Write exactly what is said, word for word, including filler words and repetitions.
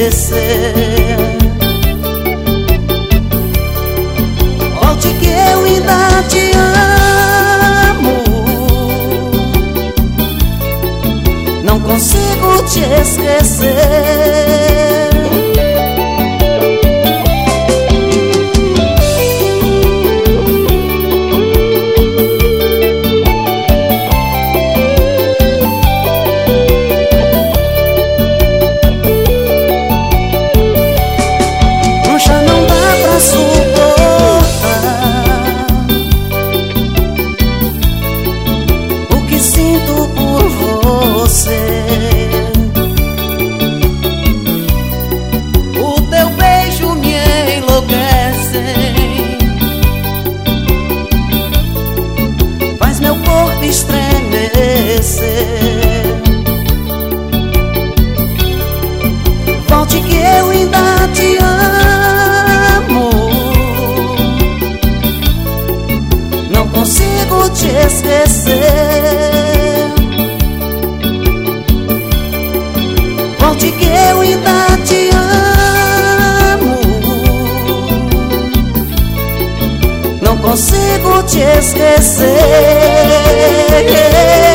esquecer. Volte que eu ainda te amo. Não consigo te esquecer. Volte que eu ainda te amo. Não consigo te esquecer. Volte que eu ainda te amo. Não consigo te esquecer.